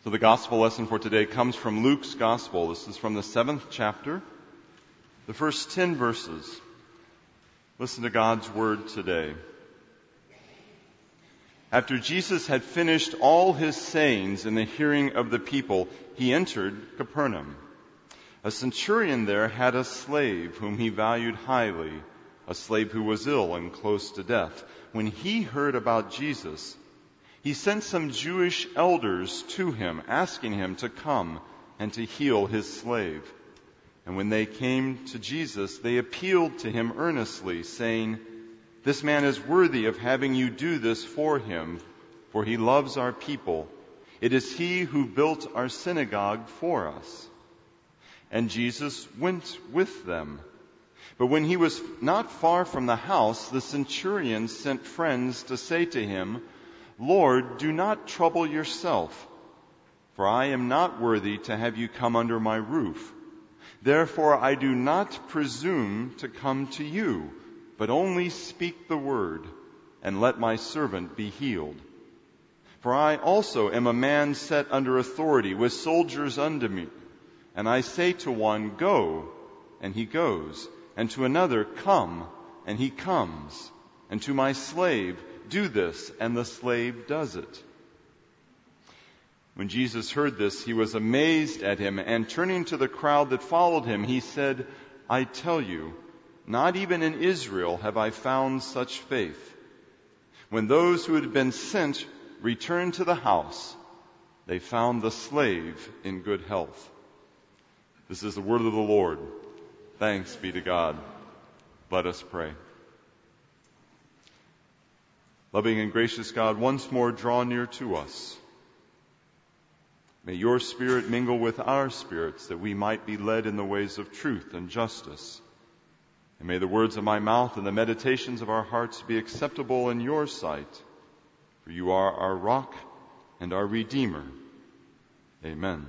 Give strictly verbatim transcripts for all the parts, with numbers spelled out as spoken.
So the gospel lesson for today comes from Luke's gospel. This is from the seventh chapter, the first ten verses. Listen to God's word today. After Jesus had finished all his sayings in the hearing of the people, he entered Capernaum. A centurion there had a slave whom he valued highly, a slave who was ill and close to death. When he heard about Jesus, he sent some Jewish elders to him, asking him to come and to heal his slave. And when they came to Jesus, they appealed to him earnestly, saying, "This man is worthy of having you do this for him, for he loves our people. It is he who built our synagogue for us." And Jesus went with them. But when he was not far from the house, the centurion sent friends to say to him, "Lord, do not trouble yourself, for I am not worthy to have you come under my roof. Therefore I do not presume to come to you, but only speak the word, and let my servant be healed. For I also am a man set under authority, with soldiers under me. And I say to one, 'Go,' and he goes, and to another, 'Come,' and he comes, and to my slave, 'Do this,' and the slave does it." When Jesus heard this, he was amazed at him, and turning to the crowd that followed him, he said, "I tell you, not even in Israel have I found such faith." When those who had been sent returned to the house, they found the slave in good health. This is the word of the Lord. Thanks be to God. Let us pray. Loving and gracious God, once more draw near to us. May your Spirit mingle with our spirits, that we might be led in the ways of truth and justice. And may the words of my mouth and the meditations of our hearts be acceptable in your sight, for you are our rock and our Redeemer. Amen.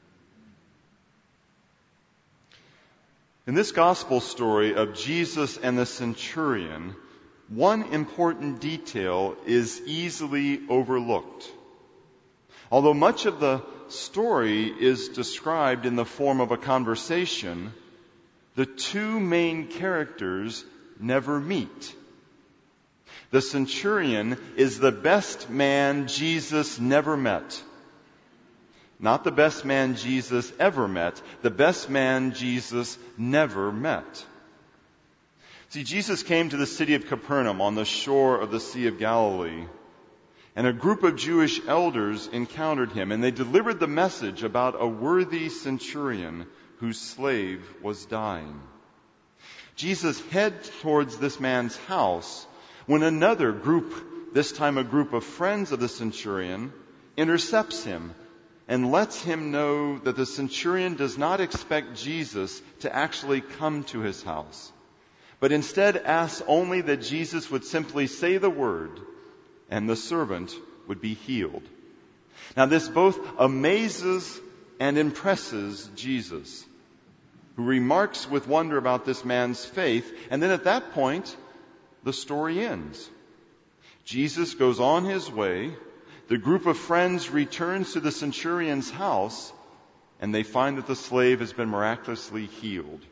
In this gospel story of Jesus and the centurion, one important detail is easily overlooked. Although much of the story is described in the form of a conversation, the two main characters never meet. The centurion is the best man Jesus never met. Not the best man Jesus ever met, the best man Jesus never met. See, Jesus came to the city of Capernaum on the shore of the Sea of Galilee, and a group of Jewish elders encountered him, and they delivered the message about a worthy centurion whose slave was dying. Jesus heads towards this man's house when another group, this time a group of friends of the centurion, intercepts him and lets him know that the centurion does not expect Jesus to actually come to his house, but instead asks only that Jesus would simply say the word and the servant would be healed. Now this both amazes and impresses Jesus, who remarks with wonder about this man's faith, and then at that point, the story ends. Jesus goes on his way. The group of friends returns to the centurion's house, and they find that the slave has been miraculously healed.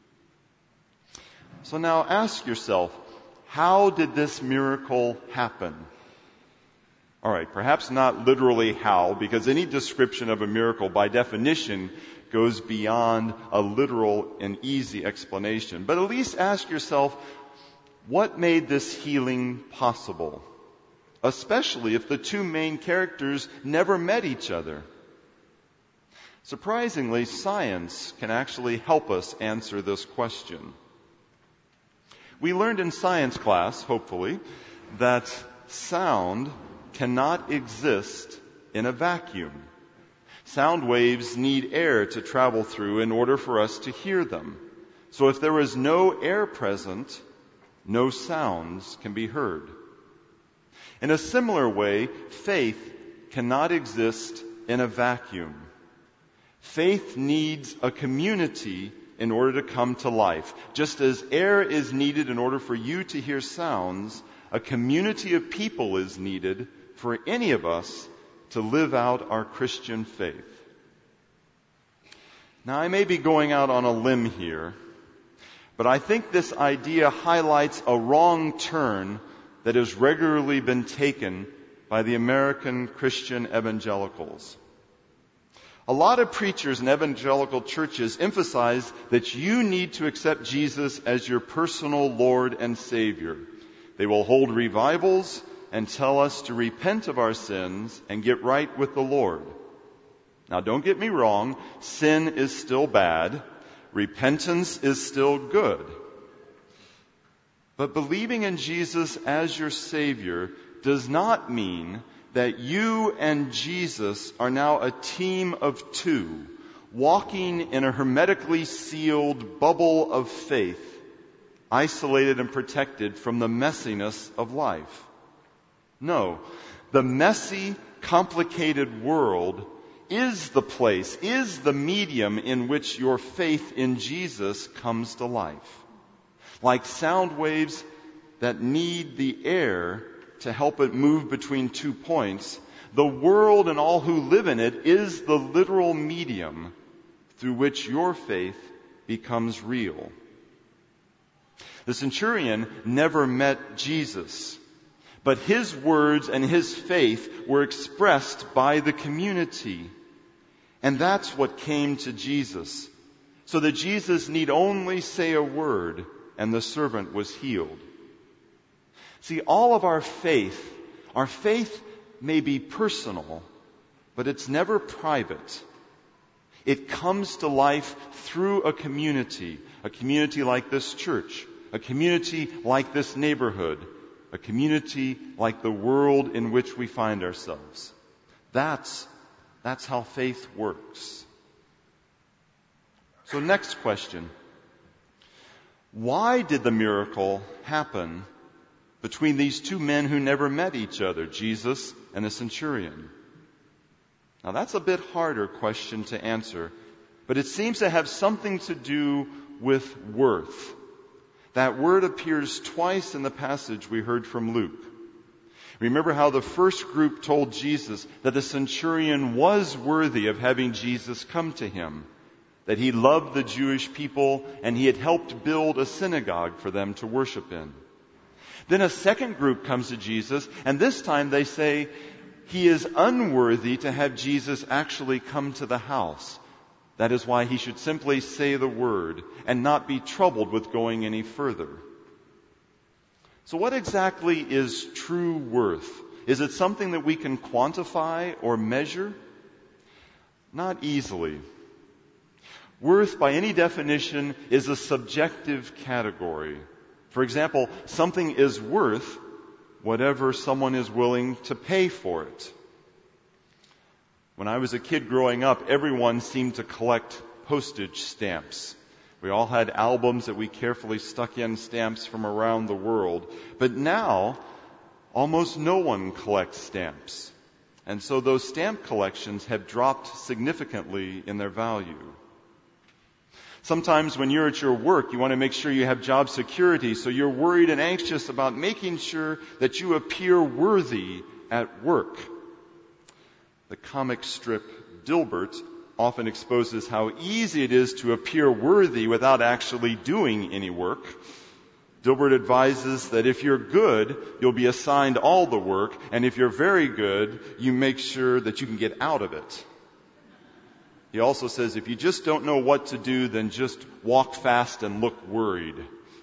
So now ask yourself, how did this miracle happen? All right, perhaps not literally how, because any description of a miracle by definition goes beyond a literal and easy explanation. But at least ask yourself, what made this healing possible? Especially if the two main characters never met each other. Surprisingly, science can actually help us answer this question. We learned in science class, hopefully, that sound cannot exist in a vacuum. Sound waves need air to travel through in order for us to hear them. So if there is no air present, no sounds can be heard. In a similar way, faith cannot exist in a vacuum. Faith needs a community in order to come to life. Just as air is needed in order for you to hear sounds, a community of people is needed for any of us to live out our Christian faith. Now, I may be going out on a limb here, but I think this idea highlights a wrong turn that has regularly been taken by the American Christian evangelicals. A lot of preachers in evangelical churches emphasize that you need to accept Jesus as your personal Lord and Savior. They will hold revivals and tell us to repent of our sins and get right with the Lord. Now, don't get me wrong, sin is still bad. Repentance is still good. But believing in Jesus as your Savior does not mean that you and Jesus are now a team of two, walking in a hermetically sealed bubble of faith, isolated and protected from the messiness of life. No, the messy, complicated world is the place, is the medium in which your faith in Jesus comes to life. Like sound waves that need the air to help it move between two points, the world and all who live in it is the literal medium through which your faith becomes real. The centurion never met Jesus, but his words and his faith were expressed by the community. And that's what came to Jesus, so that Jesus need only say a word and the servant was healed. See, all of our faith, our faith may be personal, but it's never private. It comes to life through a community, a community like this church, a community like this neighborhood, a community like the world in which we find ourselves. That's, that's how faith works. So next question. Why did the miracle happen between these two men who never met each other, Jesus and the centurion? Now that's a bit harder question to answer, but it seems to have something to do with worth. That word appears twice in the passage we heard from Luke. Remember how the first group told Jesus that the centurion was worthy of having Jesus come to him, that he loved the Jewish people and he had helped build a synagogue for them to worship in. Then a second group comes to Jesus, and this time they say he is unworthy to have Jesus actually come to the house. That is why he should simply say the word and not be troubled with going any further. So what exactly is true worth? Is it something that we can quantify or measure? Not easily. Worth, by any definition, is a subjective category. For example, something is worth whatever someone is willing to pay for it. When I was a kid growing up, everyone seemed to collect postage stamps. We all had albums that we carefully stuck in stamps from around the world. But now, almost no one collects stamps. And so those stamp collections have dropped significantly in their value. Sometimes when you're at your work, you want to make sure you have job security, so you're worried and anxious about making sure that you appear worthy at work. The comic strip Dilbert often exposes how easy it is to appear worthy without actually doing any work. Dilbert advises that if you're good, you'll be assigned all the work, and if you're very good, you make sure that you can get out of it. He also says if you just don't know what to do, then just walk fast and look worried.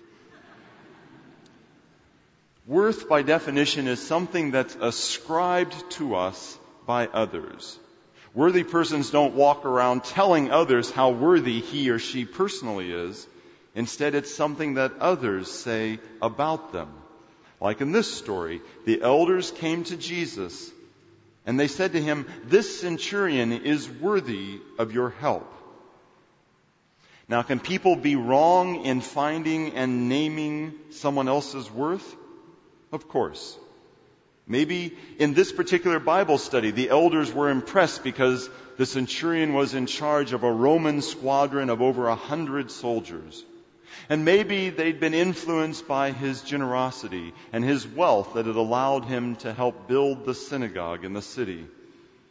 Worth, by definition, is something that's ascribed to us by others. Worthy persons don't walk around telling others how worthy he or she personally is. Instead, it's something that others say about them. Like in this story, the elders came to Jesus and they said to him, "This centurion is worthy of your help." Now, can people be wrong in finding and naming someone else's worth? Of course. Maybe in this particular Bible study, the elders were impressed because the centurion was in charge of a Roman squadron of over a hundred soldiers. And maybe they'd been influenced by his generosity and his wealth that had allowed him to help build the synagogue in the city.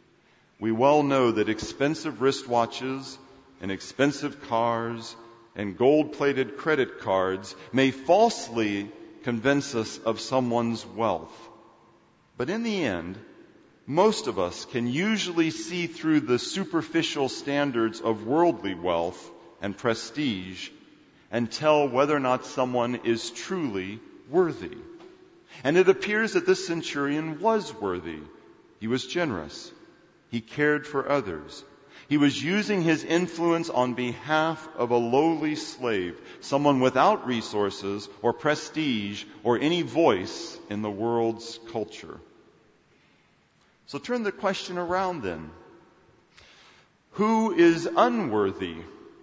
We well know that expensive wristwatches and expensive cars and gold-plated credit cards may falsely convince us of someone's wealth. But in the end, most of us can usually see through the superficial standards of worldly wealth and prestige and tell whether or not someone is truly worthy. And it appears that this centurion was worthy. He was generous. He cared for others. He was using his influence on behalf of a lowly slave, someone without resources or prestige or any voice in the world's culture. So turn the question around then. Who is unworthy?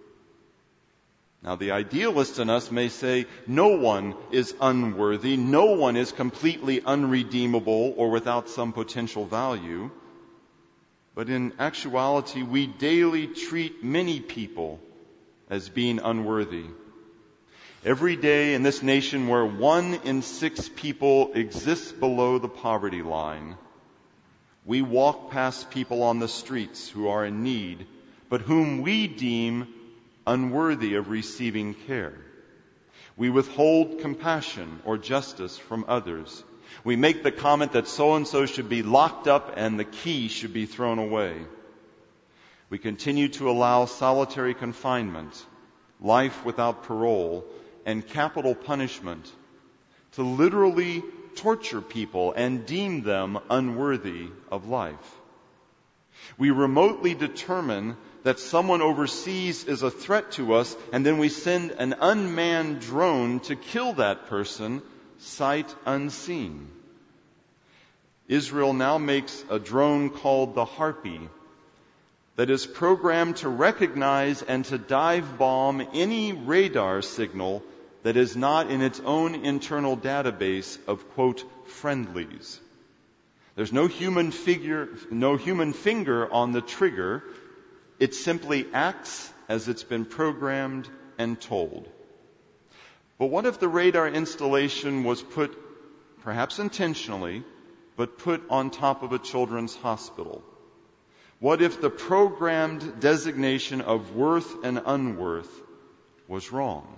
Now, the idealist in us may say no one is unworthy, no one is completely unredeemable or without some potential value. But in actuality, we daily treat many people as being unworthy. Every day in this nation where one in six people exists below the poverty line, we walk past people on the streets who are in need, but whom we deem unworthy of receiving care. We withhold compassion or justice from others. We make the comment that so-and-so should be locked up and the key should be thrown away. We continue to allow solitary confinement, life without parole, and capital punishment to literally torture people and deem them unworthy of life. We remotely determine that someone overseas is a threat to us, and then we send an unmanned drone to kill that person, sight unseen. Israel now makes a drone called the Harpy that is programmed to recognize and to dive bomb any radar signal that is not in its own internal database of, quote, friendlies. There's no human figure, no human finger on the trigger. It simply acts as it's been programmed and told. But what if the radar installation was put, perhaps intentionally, but put on top of a children's hospital? What if the programmed designation of worth and unworth was wrong?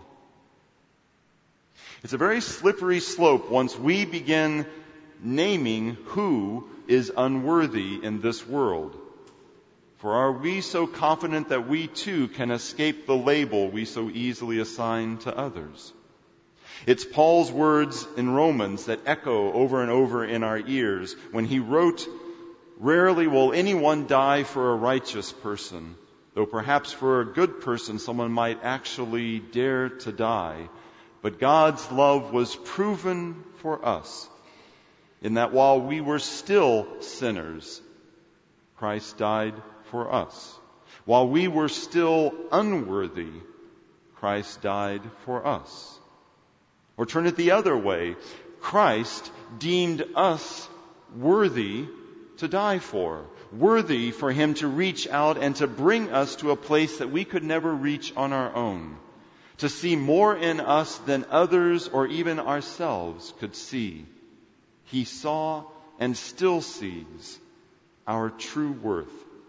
It's a very slippery slope once we begin naming who is unworthy in this world. For are we so confident that we too can escape the label we so easily assign to others? It's Paul's words in Romans that echo over and over in our ears when he wrote, "Rarely will anyone die for a righteous person, though perhaps for a good person someone might actually dare to die. But God's love was proven for us, in that while we were still sinners, Christ died for us. While we were still unworthy, Christ died for us." Or turn it the other way. Christ deemed us worthy to die for, worthy for him to reach out and to bring us to a place that we could never reach on our own, to see more in us than others or even ourselves could see. He saw and still sees our true worth.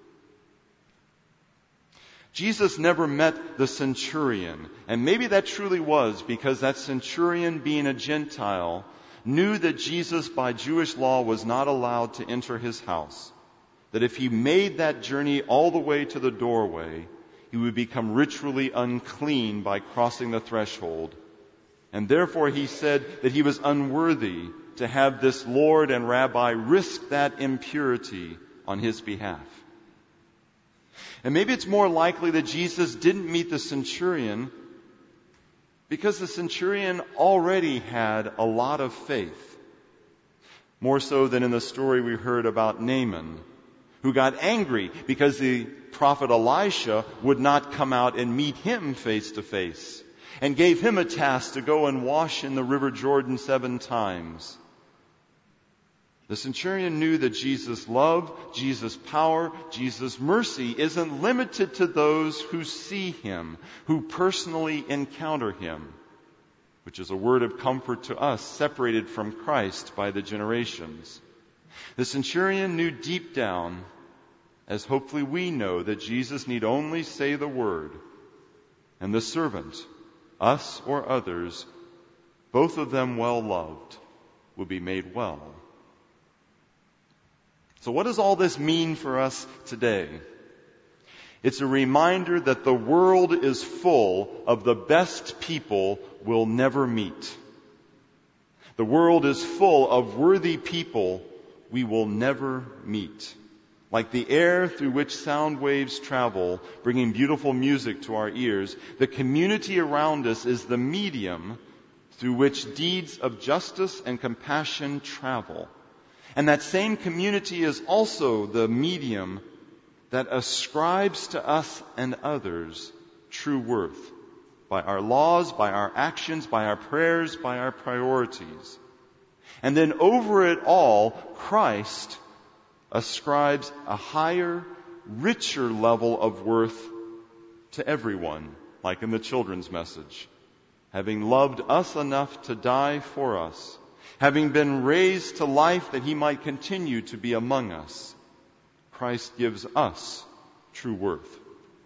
Jesus never met the centurion, and maybe that truly was because that centurion, being a Gentile, knew that Jesus by Jewish law was not allowed to enter his house, that if he made that journey all the way to the doorway, he would become ritually unclean by crossing the threshold. And therefore he said that he was unworthy to have this Lord and Rabbi risk that impurity on his behalf. And maybe it's more likely that Jesus didn't meet the centurion because the centurion already had a lot of faith. More so than in the story we heard about Naaman, who got angry because the prophet Elisha would not come out and meet him face to face, and gave him a task to go and wash in the river Jordan seven times. The centurion knew that Jesus' love, Jesus' power, Jesus' mercy isn't limited to those who see him, who personally encounter him, which is a word of comfort to us separated from Christ by the generations. The centurion knew deep down as hopefully we know that Jesus need only say the word, and the servant, us or others, both of them well loved, will be made well. So what does all this mean for us today? It's a reminder that the world is full of the best people we'll never meet. The world is full of worthy people we will never meet. Like the air through which sound waves travel, bringing beautiful music to our ears, the community around us is the medium through which deeds of justice and compassion travel. And that same community is also the medium that ascribes to us and others true worth by our laws, by our actions, by our prayers, by our priorities. And then over it all, Christ ascribes a higher, richer level of worth to everyone, like in the children's message. Having loved us enough to die for us, having been raised to life that he might continue to be among us, Christ gives us true worth.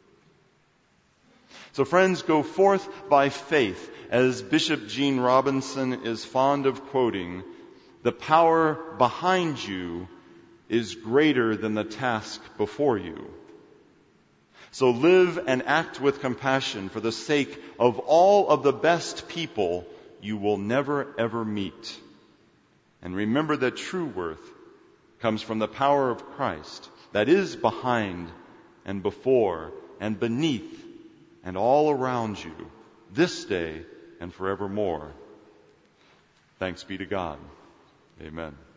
So friends, go forth by faith. As Bishop Gene Robinson is fond of quoting, the power behind you is greater than the task before you. So live and act with compassion for the sake of all of the best people you will never ever meet. And remember that true worth comes from the power of Christ that is behind and before and beneath and all around you this day and forevermore. Thanks be to God. Amen.